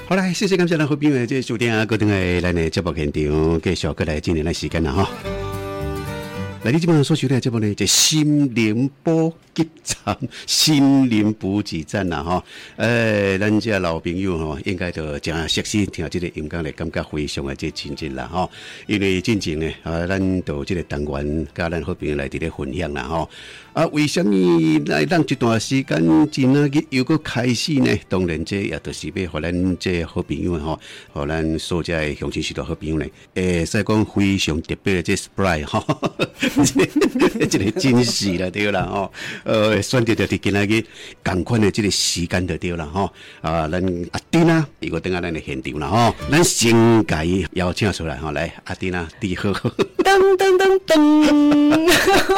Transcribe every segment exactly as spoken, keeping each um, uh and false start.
好啦，谢谢感谢咱好朋友这收听啊，各位的咱的节目现场，继续过来今年的时间啦哈。来，你基本上所收听的节目呢，这心灵补给站、心灵补给站啦哈。呃，咱这老朋友吼，应该都真熟悉听这个音乐来，感觉非常的这亲切啦哈。因为进前呢，啊，咱都这个单元甲咱好朋友来伫咧分享啦哈。啊，为什么来让一段时间真啊个又个开始呢？当然这也就是要互咱这好朋友吼，互咱所在乡亲许多好朋友呢，诶，使讲非常特别的这 surprise 哈，这个惊喜啦对啦吼，呃，选择着伫今仔日同款的这个时间就对啦吼，啊，咱阿丁啊，伊个等下咱的现场啦吼，咱先甲伊邀请出来吼，来阿丁啊，你好， 噔噔噔噔。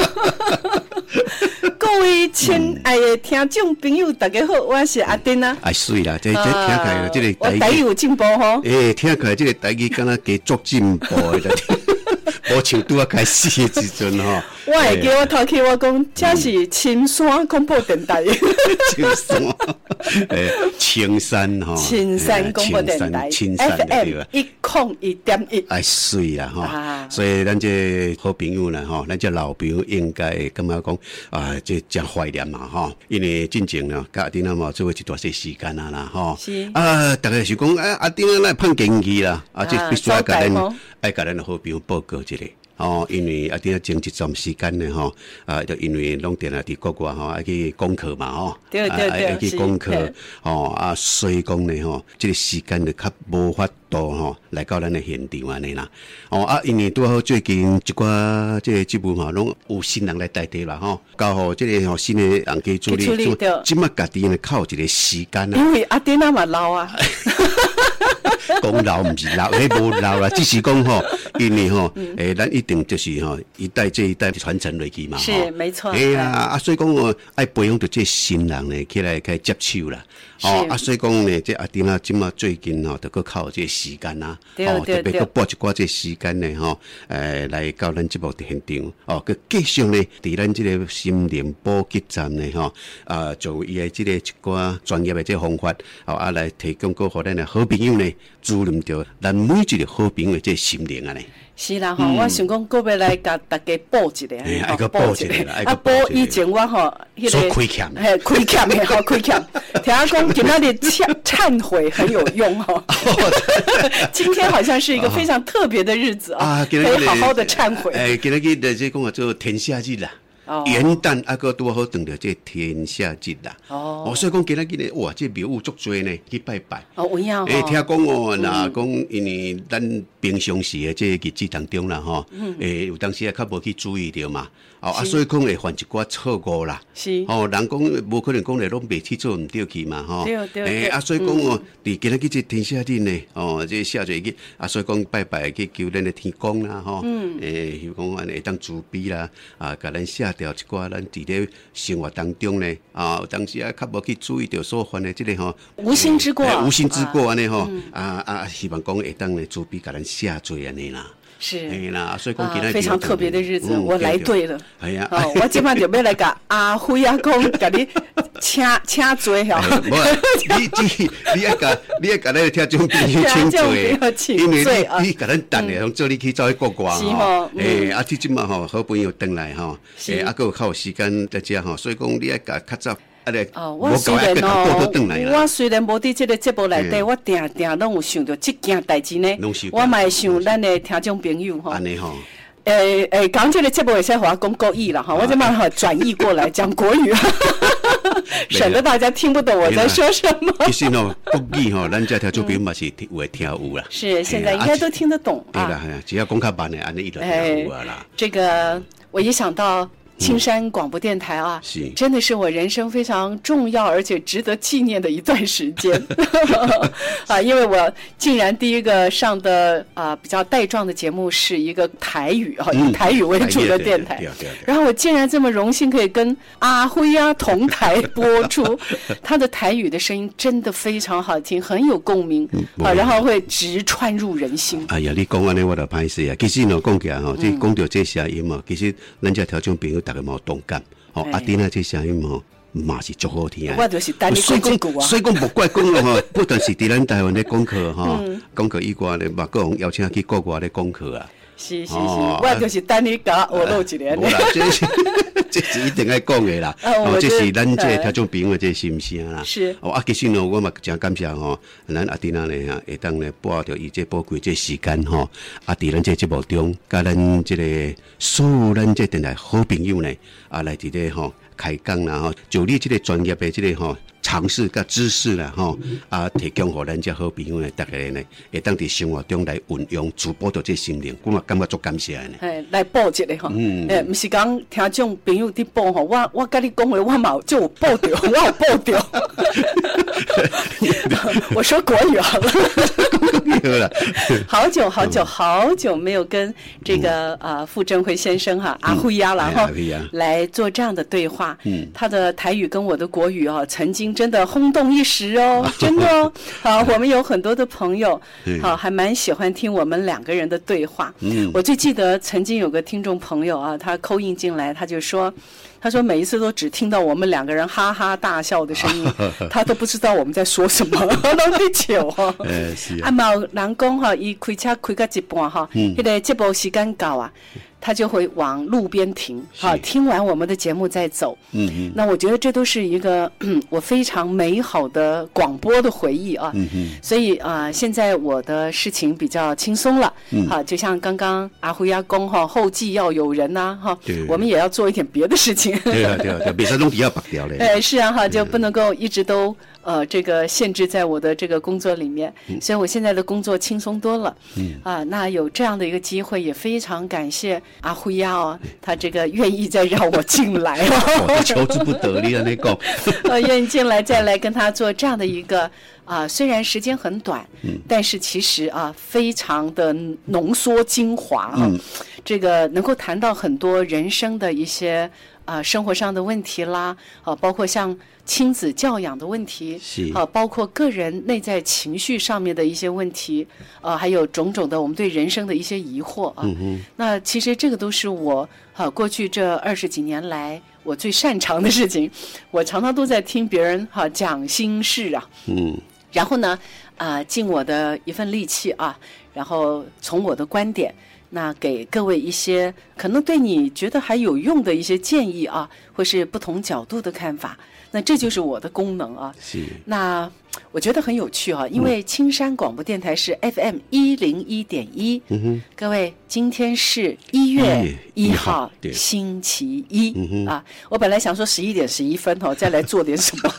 各位亲爱的听众朋友，大家好，我是阿丁啊。 哎，水啦，这这听起来这个我台语有进步吼。 诶，听起来这个台语敢若加足进步的，无像拄啊开始的时阵吼。 我会记我头起我讲，这是青山广播电台。 青山，诶，青山吼。 青山广播电台 ，F M 一空一点一。 哎，水啦吼，所以咱这好朋友啦吼，咱这老朋友应该感觉讲啊，这真怀念嘛吼，因为进前呢，甲阿丁啊嘛做过一段些时间啊啦吼。 是。 啊，大概是讲啊，阿丁啊来碰经济啦，啊，这必须要甲咱爱甲咱的好朋友报告一下。哦，因为啊，点啊，前一段时间呢，吼，啊，就因为拢定啊，伫国外吼，爱去功课嘛，吼， 对对对， 爱去功课，哦，啊，所以讲呢，吼，这个时间就较无法度吼，来到咱的现场安尼啦。哦，啊，因为拄好最近一寡这个节目嘛，拢有新人来代替啦，吼，刚好这个吼新的人去处理，即马家己呢靠一个时间啊。 因为阿丁啊嘛老啊。 讲老唔是老，迄无老啦，只是讲吼，因为吼，诶，咱一定就是吼，一代接一代传承落去嘛， 是没错。 哎呀，啊，所以讲哦，爱培养着这新人呢，起来开接手啦。哦，啊，所以讲呢，这阿丁啊，即马最近吼，就搁靠这时间啊，哦，特别搁拨一寡这时间呢，吼，诶，来到咱节目的现场，哦，佮继续呢，伫咱这个心灵补给站呢，吼，啊，做伊的这个一寡专业的这方法，哦，啊，来提供给互咱的好朋友呢，滋润着咱每一个好朋友的这心灵啊呢。 是啦吼，我想讲，搁要来甲大家补一下， 爱个补一下啦， 啊补以前我吼， 迄个亏欠， 嘿亏欠的吼亏欠，听讲今仔日忏忏悔很有用吼。今天好像是一个非常特别的日子啊，可以好好的忏悔。 哎，今日的这讲啊做天下日啦。元旦啊，个拄好等着这天下日啦。哦，所以讲今仔日哇，这庙有足多呢，去拜拜。 哦，有影哦。 诶，听讲哦，那讲因为咱平常时的这日子当中啦，吼，诶，有当时也较无去注意到嘛。哦，啊，所以讲会犯一寡错误啦。 是。 哦，人讲无可能讲来拢袂去做唔对去嘛，吼。 对对对。 诶，啊，所以讲哦，伫今仔日这天下日呢，哦，这下侪去，啊，所以讲拜拜去求咱的天公啦，吼。嗯。诶，如讲安尼当慈悲啦，啊，甲咱下掉一寡咱伫咧生活当中呢，啊，有当时啊较无去注意到所犯的即个吼， 无心之过， 无心之过安尼吼，啊啊，希望讲会当呢慈悲甲咱下罪安尼啦。 是， 哎啦，所以讲今天非常特别的日子，我来对了。 哎呀， 我今晚就要来甲阿辉阿公甲你请请罪吼。 你你你爱甲你爱甲咱听众朋友请罪，因为你你甲咱等的，从这里去走去国外吼。诶，啊，即即嘛吼，好朋友回来吼，诶，啊，佮有较有时间在遮吼，所以讲你爱甲较早。 哦，我虽然哦，我虽然无伫这个节目内底，我定定拢有想到这件代志呢。我嘛会想咱的听众朋友吼。 安尼吼。 诶诶，讲这个节目会使互我讲国语啦哈，我就马上转译过来讲国语，省得大家听不懂我在说什么。 其实哦，国语吼，咱这听众朋友嘛是会听有啦。 是，现在应该都听得懂啊。 对啦，只要讲较慢的，安尼伊就听有啊啦。 这个我一想到。青山广播电台啊，是真的是我人生非常重要而且值得纪念的一段时间啊！因为我竟然第一个上的啊比较带状的节目是一个台语啊，以台语为主的电台，然后我竟然这么荣幸可以跟阿辉啊同台播出，他的台语的声音真的非常好听，很有共鸣啊，然后会直穿入人心。 哎呀，你讲安尼我就歹势啊！其实呢，讲起来吼，即讲到这声音嘛，其实咱这听众朋友。大家冇同感，哦，阿丁啊，这声音吼， 嘛是足好听。 我就是等你讲这句啊。 所以讲无怪讲咯吼，不但是伫咱台湾咧讲课吼，讲课以外咧，嘛各种邀请去国外咧讲课啊。 是是是，哦、我就是等你甲我录一年。 无啦，这是这是一定爱讲的啦。哦，这是咱这听众朋友这心声啦。 是。 哦啊，其实呢，我嘛真感谢吼，咱阿弟仔呢哈，会当呢拨着伊这宝贵这时间吼，啊，伫咱这节目中，甲咱这个所有咱这电台好朋友呢，啊来伫咧吼开讲啦吼，就你这个专业的这个吼。尝试甲知识啦，吼啊，提供互咱这好朋友呢，大家呢会当伫生活中来运用，助补到这心灵，我嘛感觉足感谢呢。 哎，来补一个吼，嗯，诶，毋是讲听众朋友伫补吼，我我甲你讲话，我嘛就有补着，我有补着。我说国语好了。好久好久好久没有跟这个呃傅政辉先生哈阿辉呀，然后来做这样的对话。嗯，他的台语跟我的国语哦，曾经真的轰动一时哦，真的哦。好，我们有很多的朋友，好还蛮喜欢听我们两个人的对话。嗯，我最记得曾经有个听众朋友啊，他扣印进来，他就说。他说每一次都只听到我们两个人哈哈大笑的声音，他都不知道我们在说什么，拢在笑哈。哎，是啊。啊，嘛有人讲哈，伊开车开到一半哈，嗯，那个节目时间到啊，他就会往路边停，哈，听完我们的节目再走。嗯嗯。那我觉得这都是一个我非常美好的广播的回忆啊。嗯嗯。所以啊、呃，现在我的事情比较轻松了。嗯。好，就像刚刚阿辉阿公哈，后继要有人呐、啊、哈，我们也要做一点别的事情。 对啊对啊，别说弄底要拔掉嘞。 哎，是啊哈，就不能够一直都呃这个限制在我的这个工作里面，嗯、所以我现在的工作轻松多了。嗯啊，那有这样的一个机会，也非常感谢阿辉呀哦，他这个愿意再让我进来哦， 我求之不得你那个， 呃，愿意进来再来跟他做这样的一个。啊，虽然时间很短，嗯，但是其实啊，非常的浓缩精华啊，嗯、这个能够谈到很多人生的一些啊生活上的问题啦，啊，包括像亲子教养的问题，是啊，包括个人内在情绪上面的一些问题，啊，还有种种的我们对人生的一些疑惑啊。嗯哼，那其实这个都是我啊过去这二十几年来。我最擅长的事情，我常常都在听别人哈、啊、讲心事啊，嗯，然后呢，啊、呃，尽我的一份力气啊，然后从我的观点，那给各位一些可能对你觉得还有用的一些建议啊，或是不同角度的看法，那这就是我的功能啊。是。那我觉得很有趣啊，因为青山广播电台是 F M 一零一点一。嗯哼。各位，今天是一月一号，星期一、嗯、啊。我本来想说十一点十一分哦，再来做点什么。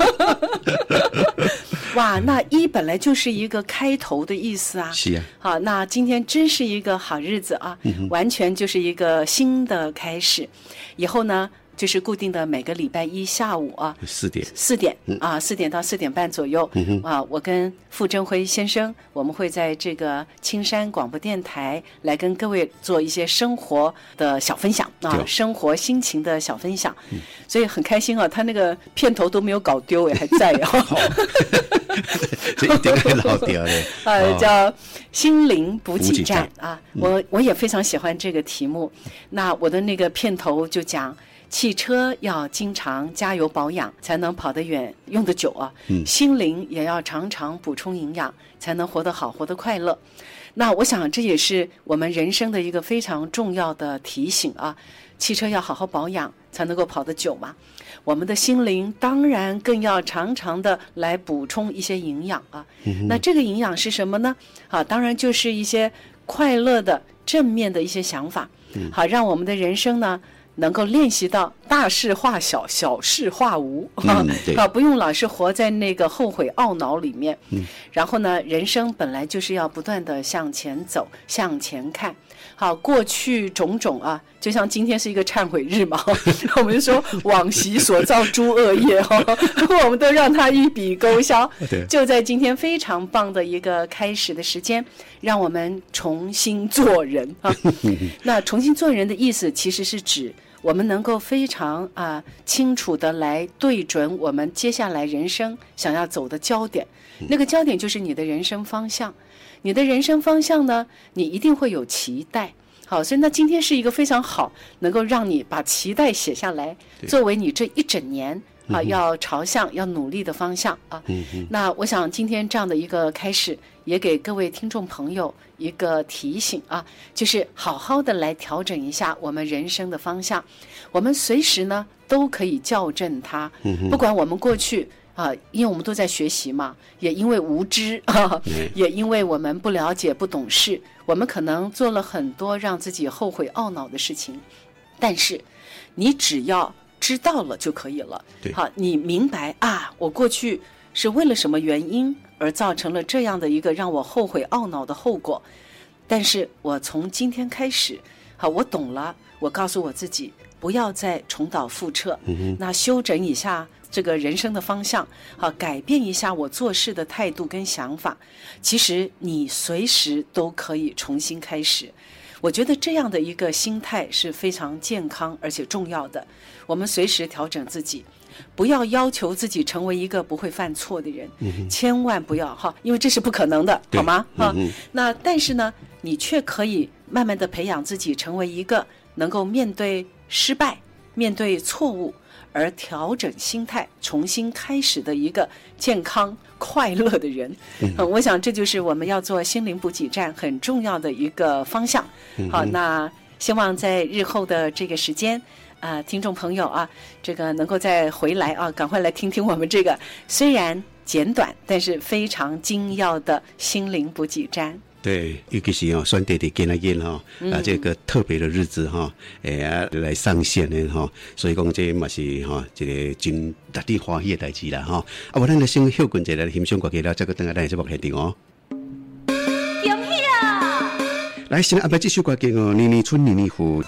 哇，那一本来就是一个开头的意思啊。是啊。好，那今天真是一个好日子啊，嗯、完全就是一个新的开始。以后呢？就是固定的每个礼拜一下午啊， 四点四点、嗯、啊，四点到四点半左右、嗯、啊，我跟傅政辉先生，我们会在这个青山广播电台来跟各位做一些生活的小分享啊，生活心情的小分享，嗯、所以很开心啊，他那个片头都没有搞丢哎，还在啊， 这一定会老掉的， 呃，叫心灵补给站啊，我我也非常喜欢这个题目，那我的那个片头就讲。汽车要经常加油保养，才能跑得远、用得久啊。嗯，心灵也要常常补充营养，才能活得好、活得快乐。那我想这也是我们人生的一个非常重要的提醒啊。汽车要好好保养，才能够跑得久嘛。我们的心灵当然更要常常的来补充一些营养啊。嗯、那这个营养是什么呢？啊，当然就是一些快乐的、正面的一些想法。嗯，好，让我们的人生呢。能够练习到大事化小，小事化无，嗯、啊，不用老是活在那个后悔懊恼里面。嗯、然后呢，人生本来就是要不断的向前走，向前看。好，过去种种啊，就像今天是一个忏悔日嘛，我们就说往昔所造诸恶业哈，我们都让它一笔勾销。就在今天非常棒的一个开始的时间，让我们重新做人啊。那重新做人的意思，其实是指。我们能够非常啊、呃、清楚的来对准我们接下来人生想要走的焦点，那个焦点就是你的人生方向。你的人生方向呢，你一定会有期待。好，所以那今天是一个非常好能够让你把期待写下来，作为你这一整年啊，要朝向要努力的方向啊。 嗯嗯。 那我想今天这样的一个开始，也给各位听众朋友一个提醒啊，就是好好的来调整一下我们人生的方向，我们随时呢都可以校正它。 嗯、 不管我们过去啊，因为我们都在学习嘛，也因为无知啊，也因为我们不了解不懂事，我们可能做了很多让自己后悔懊恼的事情，但是你只要知道了就可以了。好，你明白啊，我过去是为了什么原因而造成了这样的一个让我后悔懊恼的后果，但是我从今天开始，好，我懂了，我告诉我自己不要再重蹈覆辙， 嗯、 那修整一下这个人生的方向，好，改变一下我做事的态度跟想法，其实你随时都可以重新开始。我觉得这样的一个心态是非常健康而且重要的，我们随时调整自己，不要要求自己成为一个不会犯错的人， 嗯、 千万不要哈，因为这是不可能的，好吗？哈、 嗯， 那但是呢，你却可以慢慢的培养自己成为一个能够面对失败、面对错误而调整心态、重新开始的一个健康快乐的人。嗯呃、我想这就是我们要做心灵补给站很重要的一个方向。 嗯、 好，那希望在日后的这个时间啊、呃，听众朋友啊，这个能够再回来啊，赶快来听听我们这个虽然简短但是非常精要的心灵补给站。 对，尤其是哦，选择的今仔日哈，啊，这个特别的日子哈，诶啊来上线的哈，所以讲这嘛是哈，这个真值得欢喜的代志啦哈。啊，我咱来先休困一下来欣赏歌曲了，再个等下咱节目现场哦。 恭喜啊！ 来，先安排这首歌曲哦，年年春，年年福。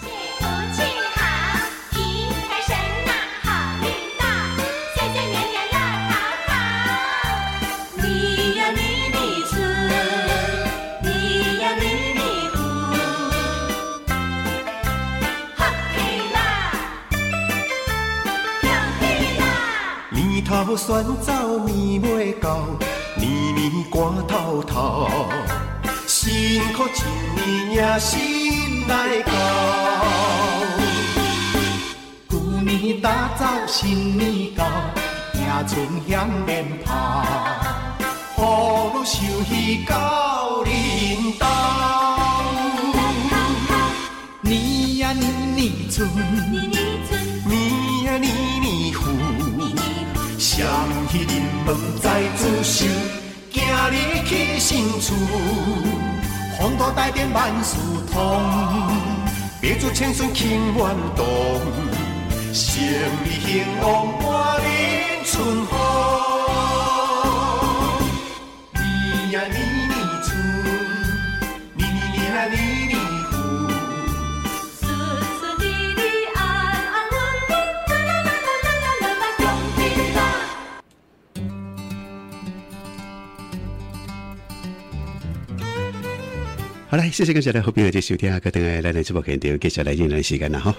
头选走年尾到，年年寒透透，辛苦一年也心来到。旧年打走新年到，迎春嫌免怕，雨露收去到林东。年呀年年春，年呀年年福。双喜临门在自首，行入去新厝，风土大典万事通，别祝千顺庆元动，生意兴旺满面春风。年呀年年春，年年年啊年年福。 好来，谢谢各位的好朋友在收听啊，各等下咱的节目现场，接下来进来时间了哈。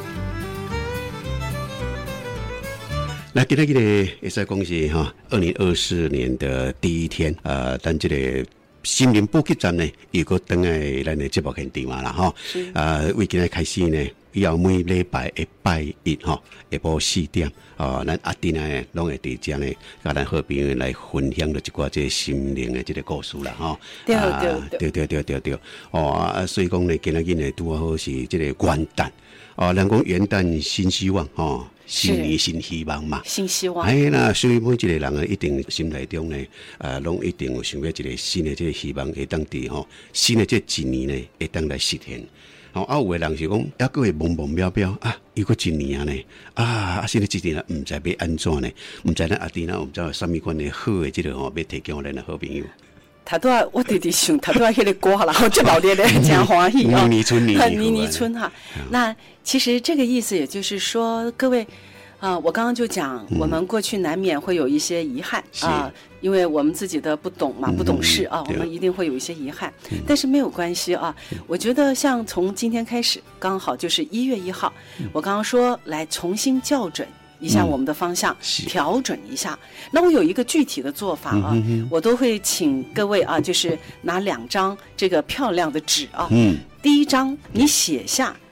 那今天呢，也是恭喜哈，二零二四年的第一天，呃，咱这个心灵补给站呢，又个等下咱的节目现场嘛啦哈。啊，为今日开始呢，要每礼拜一拜一哈，下晡四点啊，咱阿弟呢，拢会伫遮呢，甲咱好朋友来分享了一寡这心灵的这个故事啦哈。 对对对对对对对，哦啊，所以讲呢，今日呢，拄好是这个元旦，哦，人讲元旦新希望哦。新年新希望嘛， 新希望。 哎，那所以每一个人啊，一定心内中呢，啊，拢一定有想要一个新的这个希望，会当伫吼新的这一年呢，会当来实现。哦，啊，有的人是讲，抑个会懵懵渺渺啊，又过一年啊呢，啊，啊，新的一年啊，唔知要安怎呢？唔知咱阿弟呢，唔知有啥物款的好的这个吼，要提供咱的好朋友。 他都要我弟弟想，他都要迄个歌啦，我这老爹爹真欢喜哦。 年年春，年年年春哈。那其实这个意思，也就是说，各位啊、呃，我刚刚就讲，我们过去难免会有一些遗憾啊、呃，因为我们自己的不懂嘛，不懂事啊，我们一定会有一些遗憾。但是没有关系啊，我觉得像从今天开始，刚好就是一月一号，我刚刚说来重新校准一下我们的方向，嗯、调整一下。那我有一个具体的做法啊，嗯、我都会请各位啊，就是拿两张这个漂亮的纸啊，嗯、第一张你写下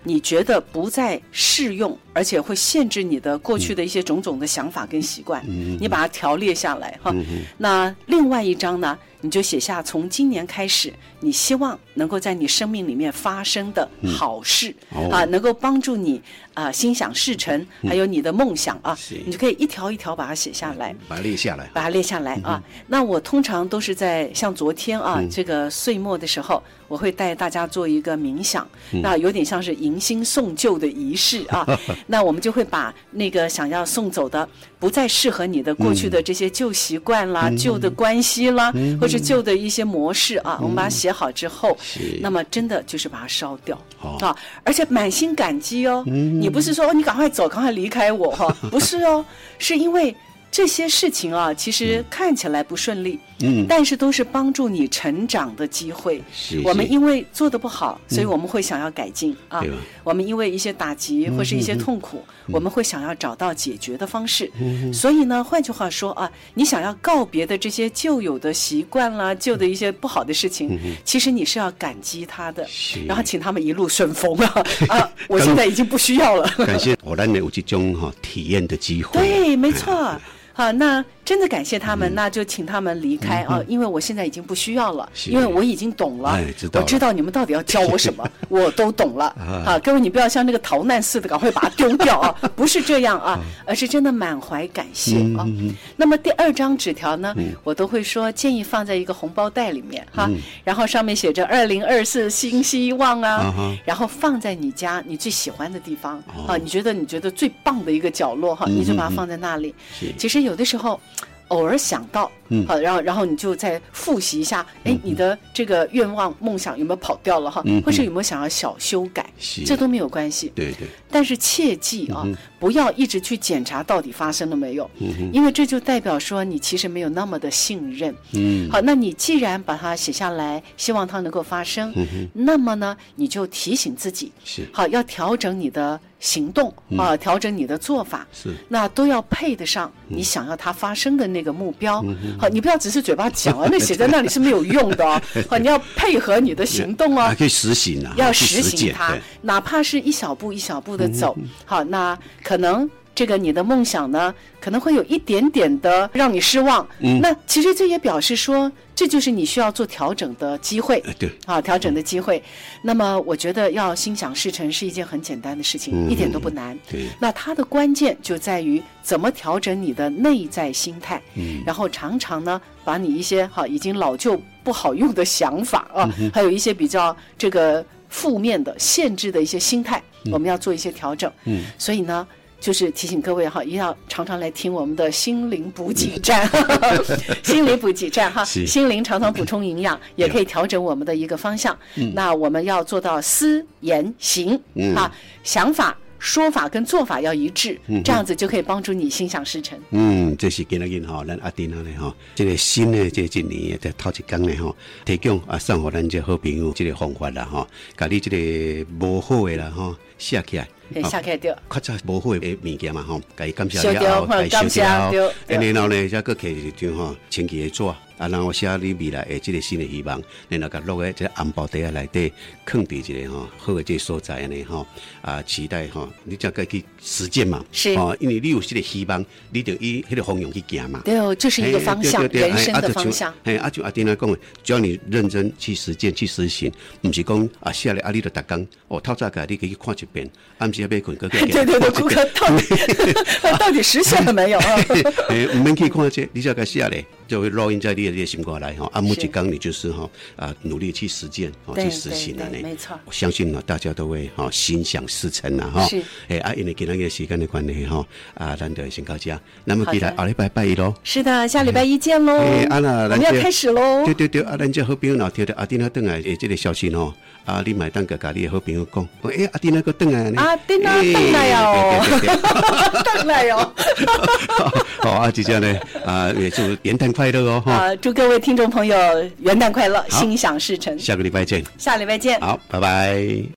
你觉得不再适用，而且会限制你的过去的一些种种的想法跟习惯，嗯、你把它条列下来哈。嗯、那另外一张呢，你就写下从今年开始，你希望能够在你生命里面发生的好事、嗯哦、啊，能够帮助你啊、呃、心想事成，还有你的梦想啊，你就可以一条一条把它写下来， 把它列下来， 把它列下来啊。嗯、那我通常都是在像昨天啊、嗯、这个岁末的时候，我会带大家做一个冥想，嗯、那有点像是迎新送旧的仪式啊。那我们就会把那个想要送走的不再适合你的过去的这些旧习惯啦、嗯、旧的关系啦、嗯、或是旧的一些模式啊、嗯、我们把它写好之后，那么真的就是把它烧掉、哦、啊，而且满心感激哦、嗯、你不是说、哦、你赶快走赶快离开我哈、哦，不是哦，是因为这些事情啊，其实看起来不顺利，嗯，但是都是帮助你成长的机会。是是我们因为做得不好，所以我们会想要改进、嗯、啊。我们因为一些打击或是一些痛苦、嗯、我们会想要找到解决的方式。嗯、所以呢，换句话说啊，你想要告别的这些旧有的习惯啦，旧的一些不好的事情，嗯、其实你是要感激他的，然后请他们一路顺风啊啊！我现在已经不需要了。 感谢我让你有这种哈体验的机会。 对，没错。好，那真的感谢他们、嗯、那就请他们离开啊、嗯，因为我现在已经不需要了，因为我已经懂了， 哎、知道了我知道你们到底要教我什么我都懂了啊！各位你不要像那个逃难似的赶快把它丢掉啊，不是这样啊，而是真的满怀感谢啊、嗯嗯、那么第二张纸条呢、嗯、我都会说建议放在一个红包袋里面哈、嗯，然后上面写着二零二四新希望啊、嗯，然后放在你家你最喜欢的地方、哦、啊，你觉得你觉得最棒的一个角落哈、嗯，你就把它放在那里、嗯、其实有的时候偶尔想到，嗯，好，然后然后你就再复习一下，哎、嗯，你的这个愿望梦想有没有跑掉了哈、嗯？或是有没有想要小修改？这都没有关系， 对对。 但是切记啊、嗯，不要一直去检查到底发生了没有，嗯，因为这就代表说你其实没有那么的信任。嗯，好，那你既然把它写下来，希望它能够发生，嗯，那么呢，你就提醒自己，是好要调整你的行动啊，调整你的做法，是那都要配得上你想要它发生的那个目标。嗯、好，你不要只是嘴巴讲啊，那写在那里是没有用的哦。好，你要配合你的行动哦， 可以实行啊， 要实行它，哪怕是一小步一小步的走。嗯、好，那可能这个你的梦想呢，可能会有一点点的让你失望。嗯，那其实这也表示说，这就是你需要做调整的机会。 对， 啊，调整的机会。那么我觉得要心想事成是一件很简单的事情，嗯、一点都不难。对，那它的关键就在于怎么调整你的内在心态。嗯，然后常常呢，把你一些哈已经老旧不好用的想法啊，嗯、还有一些比较这个负面的限制的一些心态，嗯、我们要做一些调整。嗯，所以呢。就是提醒各位哈，一定要常常来听我们的心灵补给站，心灵补给站哈，心灵常常补充营养，也可以调整我们的一个方向。嗯、那我们要做到思言行、嗯、啊，想法。说法跟做法要一致，嗯、这样子就可以帮助你心想事成。 嗯，这是今日哈，咱阿丁啊呢哈，这个新的这一年的头一天呢哈，提供啊送给咱这好朋友这个方法啦哈，把你这个无好的啦哈写起来。 写起来对， 较早无好的物件嘛吼，甲伊感谢了后，甲伊收掉后，然后呢，再搁摕一张吼清气的纸，啊，然后写你未来的这个新的希望，然后甲落在这个红包袋啊内底，放伫一个吼好的这个所在安尼吼，啊，期待吼，你才该去实践嘛， 是哦，因为你有这个希望，你就以迄个方向去行嘛。 对哦，这是一个方向，人生的方向。 哎，啊就阿丁来讲，只要你认真去实践、去实行，不是讲啊写咧啊，你就逐工哦，透早个你可以看一遍，暗时要困个。 对对对，顾客到底到底实现了没有啊？ 哎，唔免去看这，你只要写咧，就会烙印在你的这个心肝来哈。啊，每一天你就是哈啊，努力去实践，哦，去实行的呢。 没错， 我相信呢，大家都会哈心想事成啊哈。 是， 哎啊，因为今天个时间的关系哈，啊，咱就先到这。那么，未来下礼拜拜一喽。 是的，下礼拜一见喽。哎，啊那，我们要开始喽。 对对对，啊，咱这好朋友哪听到阿丁那等来诶，这个消息哦，啊，你买单个家你的好朋友讲，哎，阿丁那个等来呢？ 阿丁那等来哦，等来哦。 好啊，就这样呢，啊，也祝元旦快乐哦！ 啊，祝各位听众朋友元旦快乐，心想事成。 下个礼拜见。 下礼拜见。 好，拜拜。